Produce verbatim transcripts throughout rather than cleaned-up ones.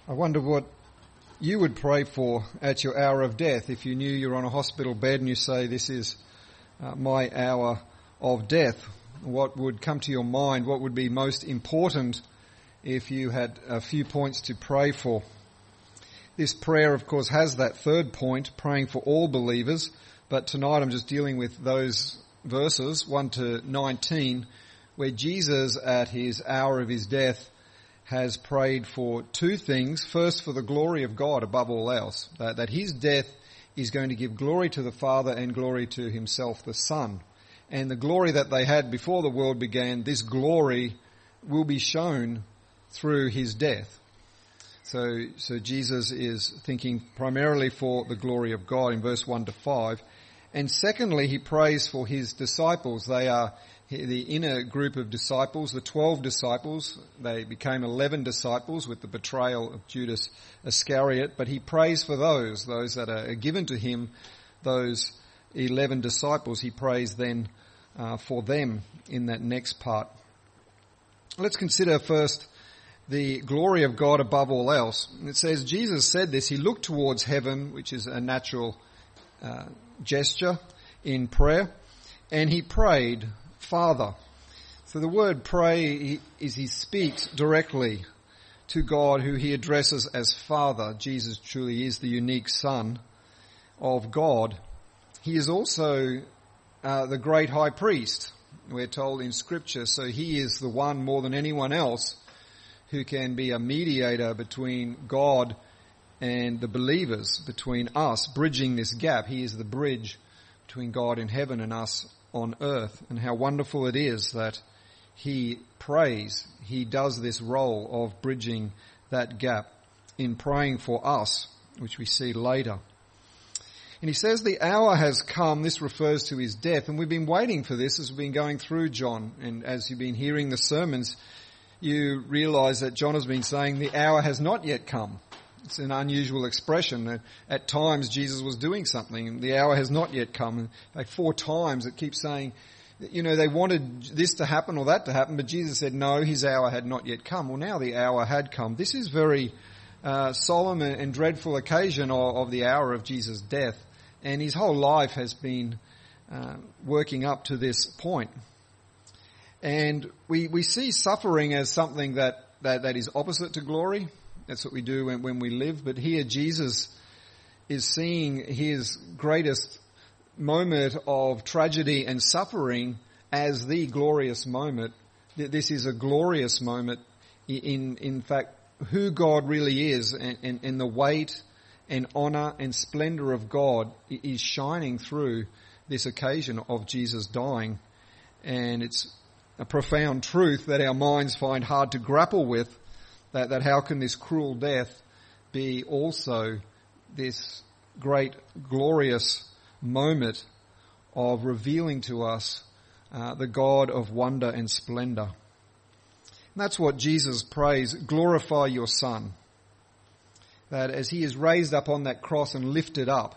I wonder what you would pray for at your hour of death. If you knew you're on a hospital bed and you say, this is uh, my hour of death, what would come to your mind? What would be most important if you had a few points to pray for? This prayer, of course, has that third point, praying for all believers, but tonight I'm just dealing with those verses, one to nineteen, where Jesus, at his hour of his death, has prayed for two things. First, for the glory of God above all else, that, that his death is going to give glory to the Father and glory to himself, the Son. And the glory that they had before the world began, this glory will be shown through his death. So, so Jesus is thinking primarily for the glory of God in verse one to five. And secondly, he prays for his disciples. They are the inner group of disciples, the twelve disciples. They became eleven disciples with the betrayal of Judas Iscariot. But he prays for those, those that are given to him, those eleven disciples. He prays then uh, for them in that next part. Let's consider first the glory of God above all else. It says, Jesus said this, he looked towards heaven, which is a natural uh, gesture in prayer, and he prayed, Father. So the word pray is he speaks directly to God, who he addresses as Father. Jesus truly is the unique Son of God. He is also uh, the great high priest, we're told in Scripture. So he is the one more than anyone else who can be a mediator between God and the believers, between us, bridging this gap. He is the bridge between God in heaven and us on earth. And how wonderful it is that he prays, he does this role of bridging that gap in praying for us, which we see later. And he says the hour has come. This refers to his death. And we've been waiting for this as we've been going through John. And as you've been hearing the sermons, you realize that John has been saying the hour has not yet come. It's an unusual expression. At times Jesus was doing something and the hour has not yet come. Like four times it keeps saying, you know, they wanted this to happen or that to happen, but Jesus said no, his hour had not yet come. Well, now the hour had come. This is very uh, solemn and dreadful occasion of, of the hour of Jesus' death. And his whole life has been uh, working up to this point. And we, we see suffering as something that, that, that is opposite to glory. That's what we do when, when we live. But here Jesus is seeing his greatest moment of tragedy and suffering as the glorious moment. This is a glorious moment in, in fact, who God really is, and, and, and the weight and honour and splendour of God is shining through this occasion of Jesus dying. And it's a profound truth that our minds find hard to grapple with, that, that how can this cruel death be also this great glorious moment of revealing to us uh, the God of wonder and splendour. And that's what Jesus prays, glorify your Son. That as he is raised up on that cross and lifted up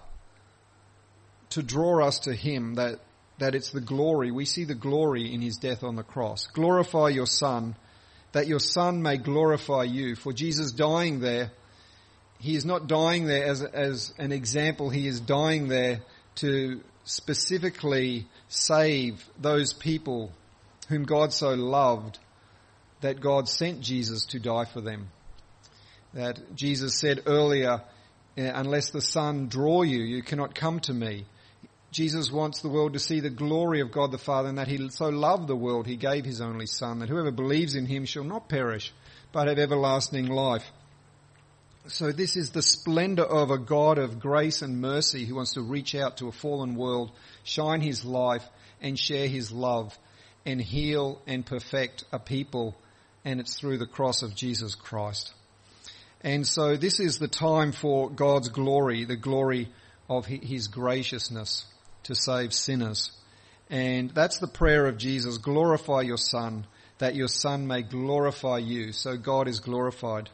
to draw us to him, that that it's the glory. We see the glory in his death on the cross. Glorify your Son, that your Son may glorify you. For Jesus dying there, he is not dying there as, as an example. He is dying there to specifically save those people whom God so loved that God sent Jesus to die for them. That Jesus said earlier, unless the Son draw you, you cannot come to me. Jesus wants the world to see the glory of God the Father, and that he so loved the world, he gave his only Son, that whoever believes in him shall not perish, but have everlasting life. So this is the splendour of a God of grace and mercy who wants to reach out to a fallen world, shine his life and share his love and heal and perfect a people, and it's through the cross of Jesus Christ. And so this is the time for God's glory, the glory of his graciousness to save sinners. And that's the prayer of Jesus, glorify your Son, that your Son may glorify you. So God is glorified.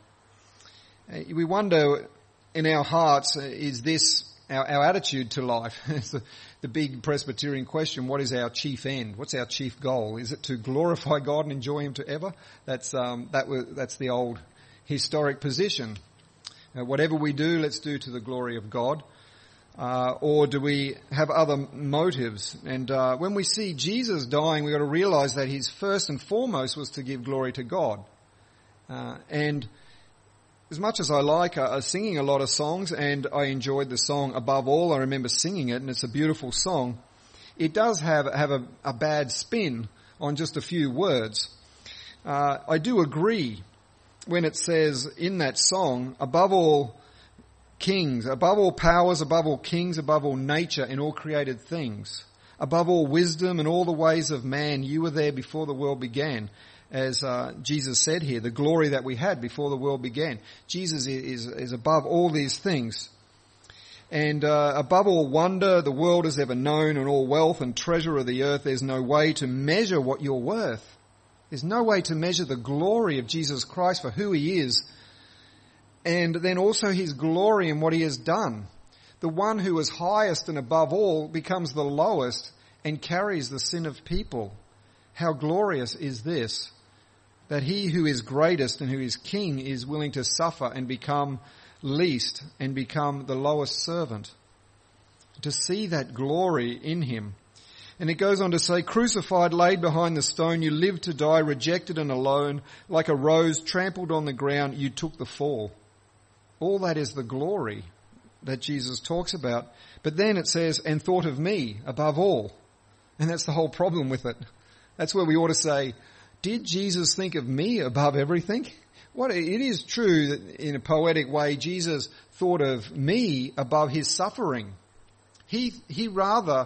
We wonder in our hearts, is this our, our attitude to life? It's the, the big Presbyterian question, what is our chief end? What's our chief goal? Is it to glorify God and enjoy him to ever? That's, um, that was, that's the old historic position. Uh, whatever we do, let's do to the glory of God. Uh, or do we have other motives? And uh, when we see Jesus dying, we've got to realize that his first and foremost was to give glory to God. Uh, and as much as I like uh, singing a lot of songs, and I enjoyed the song Above All, I remember singing it, and it's a beautiful song, it does have, have a, a bad spin on just a few words. Uh, I do agree when it says in that song, above all kings, above all powers, above all kings, above all nature and all created things, above all wisdom and all the ways of man, you were there before the world began. As uh, Jesus said here, the glory that we had before the world began. Jesus is, is above all these things. And uh, above all wonder the world has ever known, and all wealth and treasure of the earth, there's no way to measure what you're worth. There's no way to measure the glory of Jesus Christ for who he is, and then also his glory in what he has done. The one who is highest and above all becomes the lowest and carries the sin of people. How glorious is this, that he who is greatest and who is king is willing to suffer and become least and become the lowest servant. To see that glory in him. And it goes on to say, crucified, laid behind the stone, you lived to die, rejected and alone, like a rose trampled on the ground, you took the fall. All that is the glory that Jesus talks about. But then it says, and thought of me above all. And that's the whole problem with it. That's where we ought to say, did Jesus think of me above everything? What, it is true that in a poetic way, Jesus thought of me above his suffering. He, he rather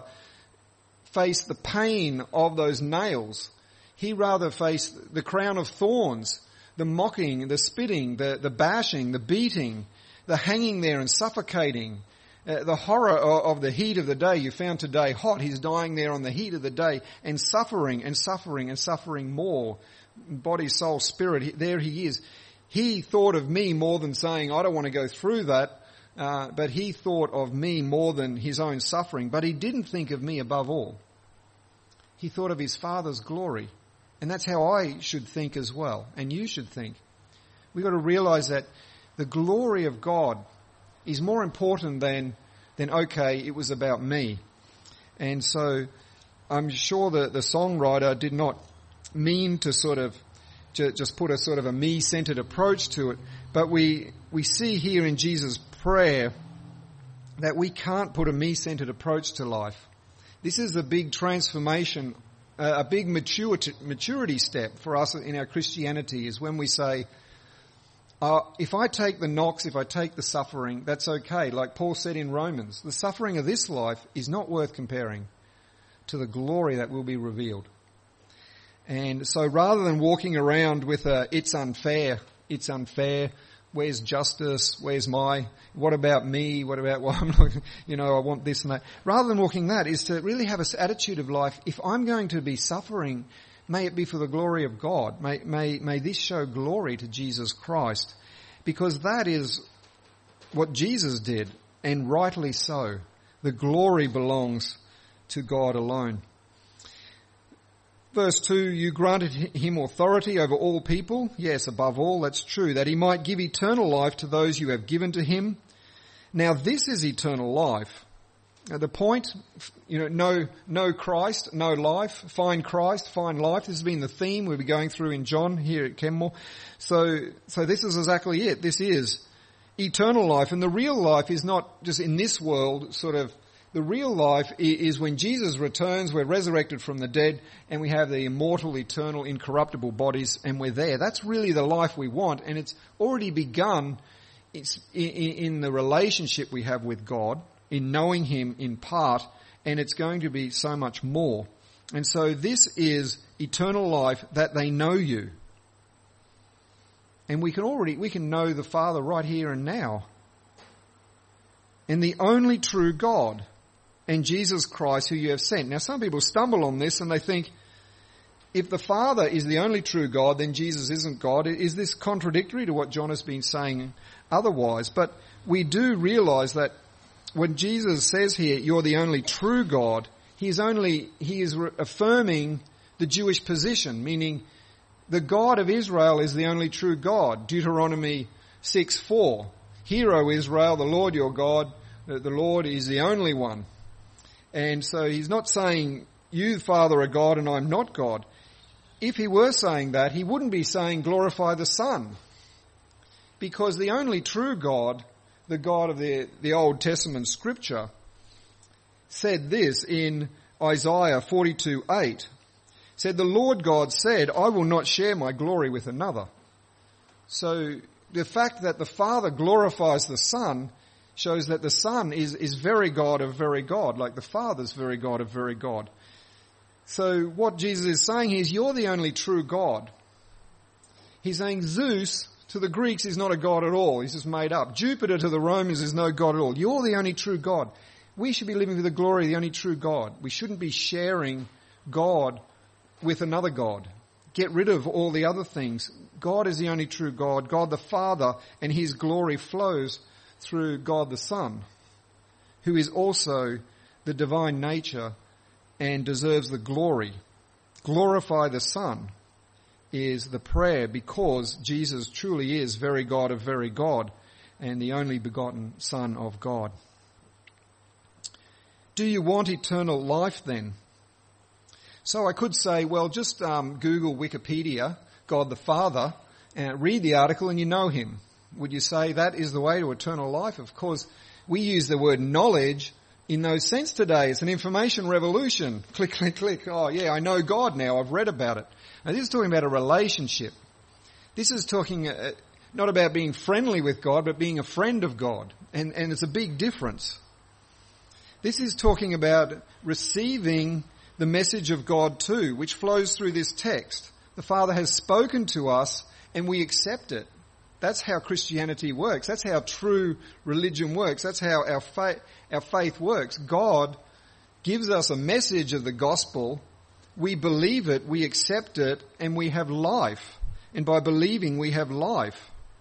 faced the pain of those nails. He rather faced the crown of thorns, the mocking, the spitting, the, the bashing, the beating, the hanging there and suffocating, uh, the horror of, of the heat of the day. You found today hot. He's dying there on the heat of the day and suffering and suffering and suffering more. Body, soul, spirit. He, there he is. He thought of me more than saying, I don't want to go through that. Uh, but he thought of me more than his own suffering. But he didn't think of me above all. He thought of his Father's glory. And that's how I should think as well. And you should think. We've got to realize that the glory of God is more important than, than okay, it was about me. And so I'm sure that the songwriter did not mean to sort of to just put a sort of a me-centered approach to it. But we, we see here in Jesus' prayer that we can't put a me-centered approach to life. This is a big transformation, a big maturity, maturity step for us in our Christianity, is when we say, uh, if I take the knocks, if I take the suffering, that's okay. Like Paul said in Romans, the suffering of this life is not worth comparing to the glory that will be revealed. And so rather than walking around with a, it's unfair, it's unfair, where's justice, where's my, what about me, what about what I'm looking, you know, I want this and that. Rather than walking that is to really have this attitude of life, if I'm going to be suffering, may it be for the glory of God. May, may, may this show glory to Jesus Christ, because that is what Jesus did, and rightly so. The glory belongs to God alone. Verse two, you granted him authority over all people. Yes, above all, that's true, that he might give eternal life to those you have given to him. Now this is eternal life. At the point, you know, know, know Christ, know life, find Christ, find life. This has been the theme we'll be going through in John here at Kenmore. So, so this is exactly it. This is eternal life. And the real life is not just in this world, sort of. The real life is when Jesus returns, we're resurrected from the dead, and we have the immortal, eternal, incorruptible bodies, and we're there. That's really the life we want, and it's already begun it's in the relationship we have with God, in knowing him in part, and it's going to be so much more. And so this is eternal life, that they know you. And we can already, we can know the Father right here and now. And the only true God, and Jesus Christ who you have sent. Now some people stumble on this and they think, if the Father is the only true God, then Jesus isn't God. Is this contradictory to what John has been saying otherwise? But we do realise that when Jesus says here, you're the only true God, he is only, he is re- affirming the Jewish position, meaning the God of Israel is the only true God. Deuteronomy six four. Hear, O Israel, the Lord your God, that the Lord is the only one. And so he's not saying, you, Father, are God and I'm not God. If he were saying that, he wouldn't be saying, glorify the Son. Because the only true God, the God of the, the Old Testament scripture, said this in Isaiah forty-two eight. Said, the Lord God said, I will not share my glory with another. So the fact that the Father glorifies the Son shows that the Son is, is very God of very God, like the Father's very God of very God. So what Jesus is saying here is, you're the only true God. He's saying Zeus to the Greeks is not a God at all. He's just made up. Jupiter to the Romans is no God at all. You're the only true God. We should be living for the glory of the only true God. We shouldn't be sharing God with another God. Get rid of all the other things. God is the only true God. God the Father, and his glory flows through God the Son, who is also the divine nature and deserves the glory. Glorify the Son is the prayer, because Jesus truly is very God of very God and the only begotten Son of God. Do you want eternal life then? So I could say, well, just um, Google Wikipedia, God the Father, and read the article and you know him. Would you say that is the way to eternal life? Of course, we use the word knowledge in those sense today. It's an information revolution. Click, click, click. Oh yeah, I know God now. I've read about it. Now this is talking about a relationship. This is talking uh, not about being friendly with God, but being a friend of God. And, and it's a big difference. This is talking about receiving the message of God too, which flows through this text. The Father has spoken to us and we accept it. That's how Christianity works. That's how true religion works. That's how our faith, our faith works. God gives us a message of the gospel. We believe it, we accept it, and we have life. And by believing, we have life.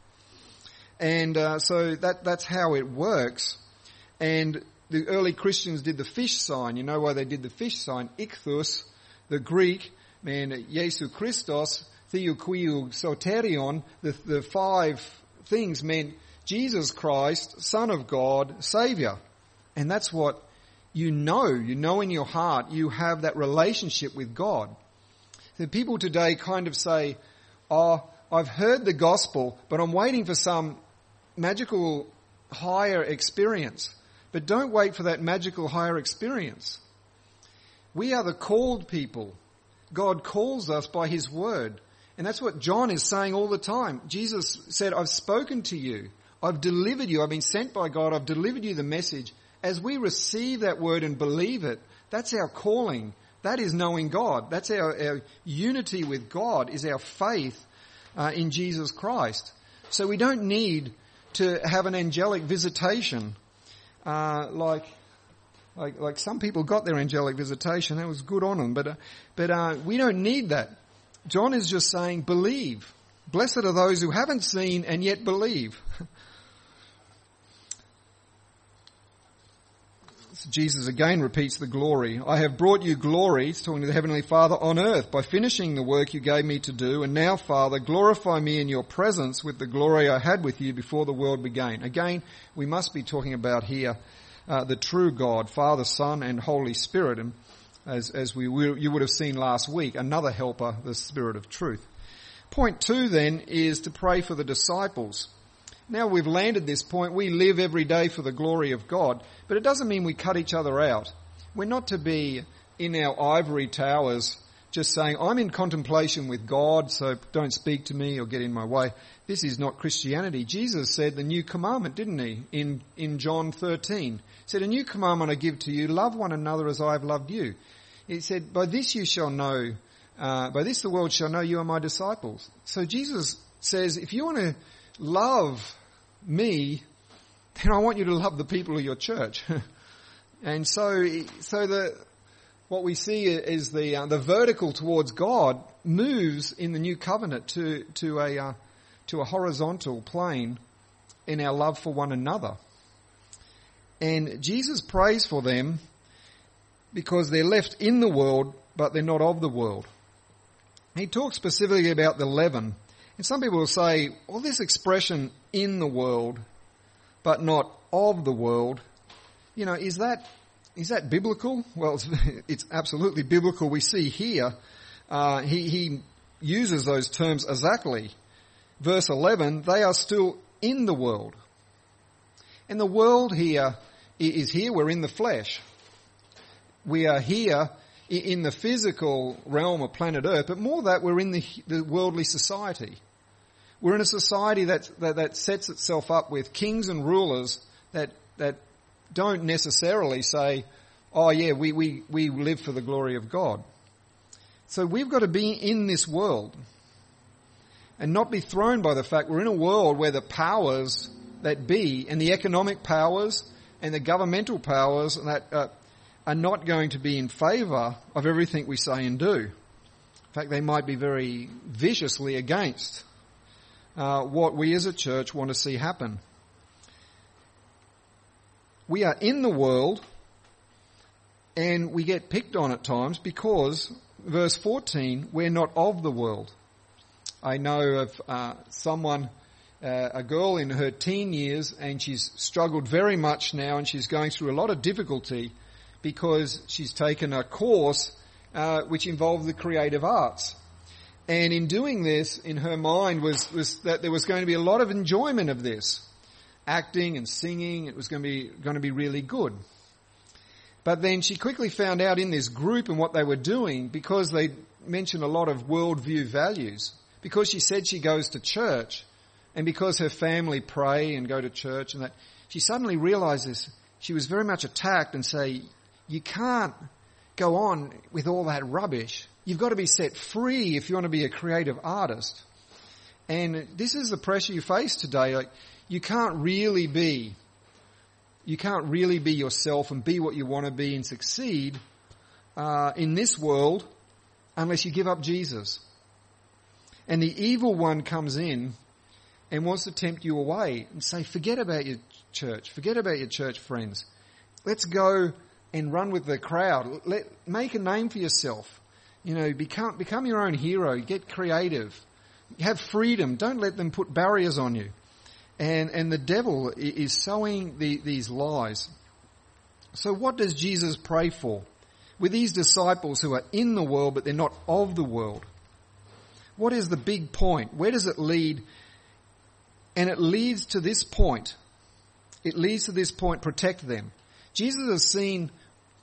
And uh, so that that's how it works. And the early Christians did the fish sign. You know why they did the fish sign? Ichthus, the Greek, man, Jesu Christos, Theokiou Soterion, the, the five things meant Jesus Christ, Son of God, Saviour. And that's what you know. You know in your heart you have that relationship with God. The people today kind of say, oh, I've heard the gospel, but I'm waiting for some magical higher experience. But don't wait for that magical higher experience. We are the called people. God calls us by his word. And that's what John is saying all the time. Jesus said, I've spoken to you. I've delivered you. I've been sent by God. I've delivered you the message. As we receive that word and believe it, that's our calling. That is knowing God. That's our, our unity with God, is our faith uh, in Jesus Christ. So we don't need to have an angelic visitation uh, like... Like, like some people got their angelic visitation. That was good on them. But, uh, but, uh, we don't need that. John is just saying, believe. Blessed are those who haven't seen and yet believe. Jesus again repeats the glory. I have brought you glory, he's talking to the Heavenly Father, on earth by finishing the work you gave me to do. And now, Father, glorify me in your presence with the glory I had with you before the world began. Again, we must be talking about here Uh, the true God, Father, Son, and Holy Spirit. And as, as we will, you would have seen last week, another helper, the Spirit of truth. Point two then is to pray for the disciples. Now we've landed this point. We live every day for the glory of God, but it doesn't mean we cut each other out. We're not to be in our ivory towers just saying, I'm in contemplation with God, so don't speak to me or get in my way. This is not Christianity. Jesus said the new commandment, didn't he, in, in John thirteen. He said, a new commandment I give to you, love one another as I have loved you. He said, by this you shall know, uh, by this the world shall know you are my disciples. So Jesus says, if you want to love me, then I want you to love the people of your church. And so, so the, what we see is the, uh, the vertical towards God moves in the new covenant to, to a, uh, to a horizontal plane in our love for one another. And Jesus prays for them because they're left in the world, but they're not of the world. He talks specifically about the leaven. And some people will say, well, this expression, in the world, but not of the world. You know, is that is that biblical? Well, it's, it's absolutely biblical. We see here, uh, he, he uses those terms exactly. Verse eleven, they are still in the world. And the world here is here, we're in the flesh. We are here in the physical realm of planet Earth, but more that we're in the, the worldly society. We're in a society that, that that sets itself up with kings and rulers that that don't necessarily say, oh yeah, we, we, we live for the glory of God. So we've got to be in this world and not be thrown by the fact we're in a world where the powers that be and the economic powers and the governmental powers that uh, are not going to be in favour of everything we say and do. In fact, they might be very viciously against uh, what we as a church want to see happen. We are in the world and we get picked on at times because, verse fourteen, we're not of the world. I know of uh, someone, uh, a girl in her teen years, and she's struggled very much now, and she's going through a lot of difficulty because she's taken a course uh, which involved the creative arts. And in doing this, in her mind was, was that there was going to be a lot of enjoyment of this. Acting and singing, it was going to be going to be really good. But then she quickly found out in this group and what they were doing, because they mentioned a lot of worldview values, because she said she goes to church, and because her family pray and go to church, and that she suddenly realizes she was very much attacked and say, you can't go on with all that rubbish. You've got to be set free if you want to be a creative artist. And this is the pressure you face today. Like, you can't really be, you can't really be yourself and be what you want to be and succeed uh, in this world unless you give up Jesus. And the evil one comes in and wants to tempt you away and say, forget about your church, forget about your church friends. Let's go and run with the crowd. Let, make a name for yourself. You know, become become your own hero. Get creative. Have freedom. Don't let them put barriers on you. And and the devil is sowing the, these lies. So what does Jesus pray for? With these disciples who are in the world, but they're not of the world. What is the big point? Where does it lead? And it leads to this point. It leads to this point, protect them. Jesus has seen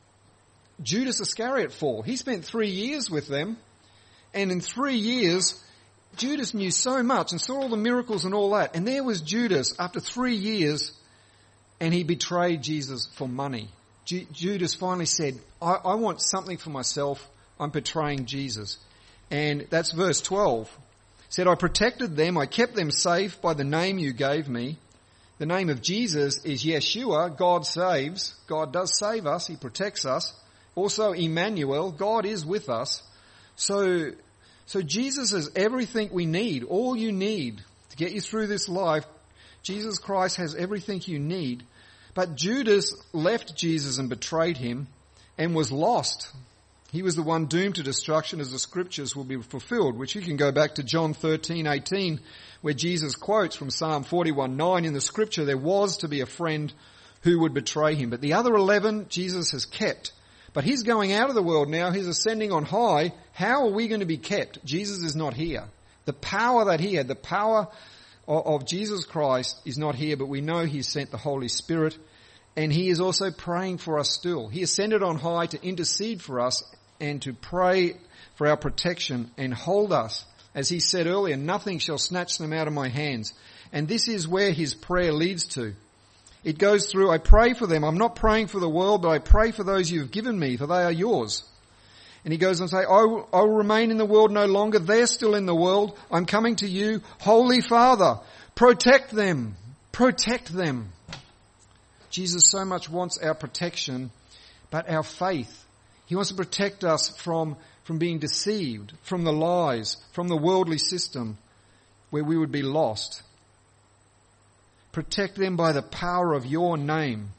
Judas Iscariot fall. He spent three years with them. And in three years, Judas knew so much and saw all the miracles and all that. And there was Judas after three years, and he betrayed Jesus for money. Ju- Judas finally said, I, I want something for myself. I'm betraying Jesus. And that's verse twelve. It said, I protected them. I kept them safe by the name you gave me. The name of Jesus is Yeshua. God saves. God does save us. He protects us. Also Emmanuel. God is with us. So, so Jesus is everything we need. All you need to get you through this life. Jesus Christ has everything you need. But Judas left Jesus and betrayed him and was lost. He was the one doomed to destruction, as the scriptures will be fulfilled, which you can go back to John thirteen eighteen, where Jesus quotes from Psalm forty-one nine. In the scripture, there was to be a friend who would betray him. But the other eleven, Jesus has kept. But he's going out of the world now. He's ascending on high. How are we going to be kept? Jesus is not here. The power that he had, the power of, of Jesus Christ is not here, but we know he sent the Holy Spirit. And he is also praying for us still. He ascended on high to intercede for us and to pray for our protection and hold us. As he said earlier, nothing shall snatch them out of my hands. And this is where his prayer leads to. It goes through, I pray for them. I'm not praying for the world, but I pray for those you've given me, for they are yours. And he goes on to say, I will, I will remain in the world no longer. They're still in the world. I'm coming to you. Holy Father, protect them. Protect them. Jesus so much wants our protection, but our faith. He wants to protect us from, from being deceived, from the lies, from the worldly system where we would be lost. Protect them by the power of your name.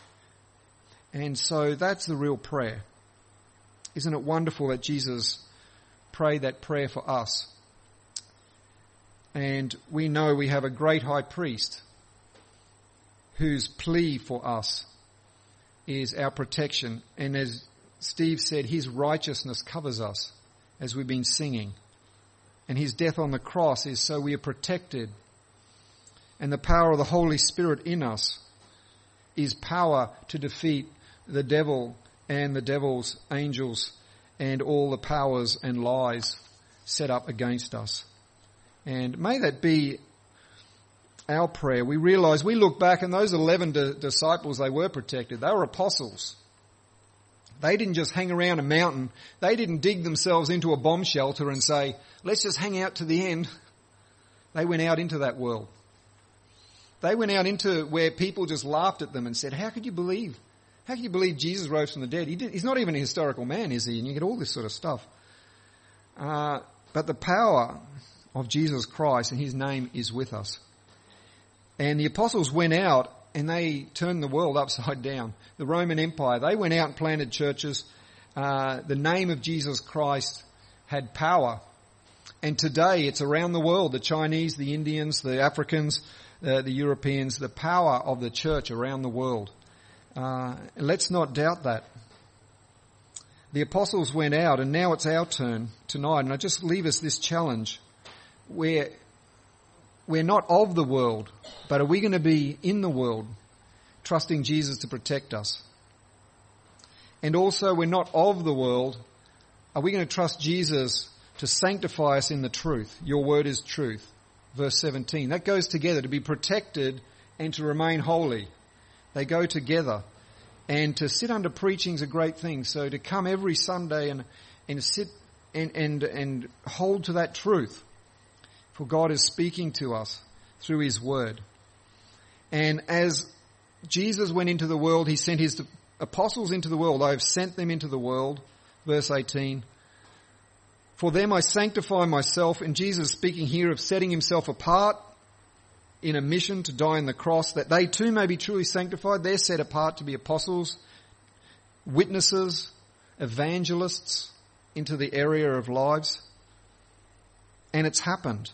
And so that's the real prayer. Isn't it wonderful that Jesus prayed that prayer for us? And we know we have a great high priest whose plea for us is our protection. And as Steve said, his righteousness covers us, as we've been singing. And his death on the cross is so we are protected. And the power of the Holy Spirit in us is power to defeat the devil and the devil's angels and all the powers and lies set up against us. And may that be our prayer. We realise, we look back, and those eleven di- disciples, they were protected. They were apostles. They didn't just hang around a mountain. They didn't dig themselves into a bomb shelter and say, let's just hang out to the end. They went out into that world. They went out into where people just laughed at them and said, how could you believe? How can you believe Jesus rose from the dead? He did, he's not even a historical man, is he? And you get all this sort of stuff. Uh, but the power of Jesus Christ and his name is with us. And the apostles went out and they turned the world upside down. The Roman Empire, they went out and planted churches. Uh, the name of Jesus Christ had power. And today it's around the world, the Chinese, the Indians, the Africans, uh, the Europeans, the power of the church around the world. Uh, let's not doubt that. The apostles went out, and now it's our turn tonight. And I just leave us this challenge. We're, we're not of the world, but are we going to be in the world, trusting Jesus to protect us? And also, we're not of the world. Are we going to trust Jesus to sanctify us in the truth? Your word is truth. Verse seventeen. That goes together, to be protected and to remain holy. They go together. And to sit under preaching is a great thing. So to come every Sunday and, and sit and, and, and hold to that truth. For God is speaking to us through his word. And as Jesus went into the world, he sent his apostles into the world. I have sent them into the world. Verse eighteen. For them I sanctify myself. And Jesus speaking here of setting himself apart in a mission to die on the cross, that they too may be truly sanctified. They're set apart to be apostles, witnesses, evangelists into the area of lives. And it's happened.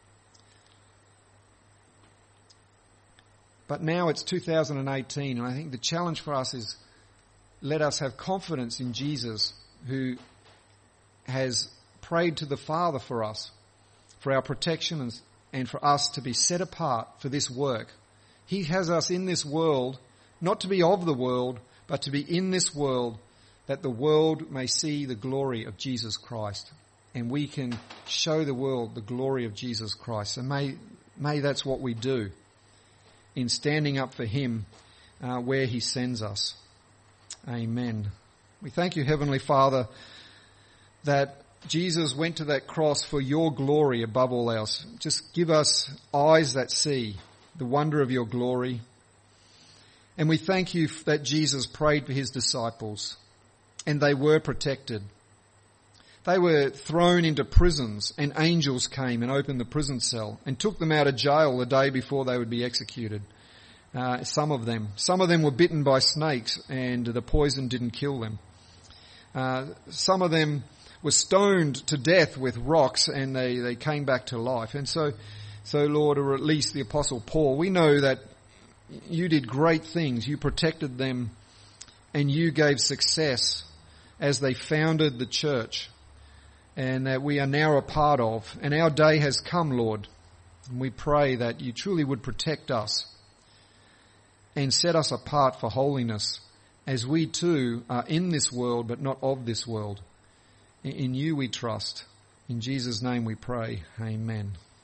But now it's two thousand eighteen, and I think the challenge for us is, let us have confidence in Jesus, who has prayed to the Father for us, for our protection and, and for us to be set apart for this work. He has us in this world, not to be of the world, but to be in this world, that the world may see the glory of Jesus Christ. And we can show the world the glory of Jesus Christ. And may, may that's what we do in standing up for him uh, where he sends us. Amen. We thank you, Heavenly Father, that Jesus went to that cross for your glory above all else. Just give us eyes that see the wonder of your glory. And we thank you that Jesus prayed for his disciples, and they were protected. They were thrown into prisons, and angels came and opened the prison cell and took them out of jail the day before they would be executed. Uh, some of them. Some of them were bitten by snakes, and the poison didn't kill them. Uh, some of them were stoned to death with rocks, and they, they came back to life. And so, so Lord, or at least the Apostle Paul, we know that you did great things. You protected them, and you gave success as they founded the church, and that we are now a part of. And our day has come, Lord, and we pray that you truly would protect us and set us apart for holiness, as we too are in this world but not of this world. In you we trust. In Jesus' name we pray. Amen.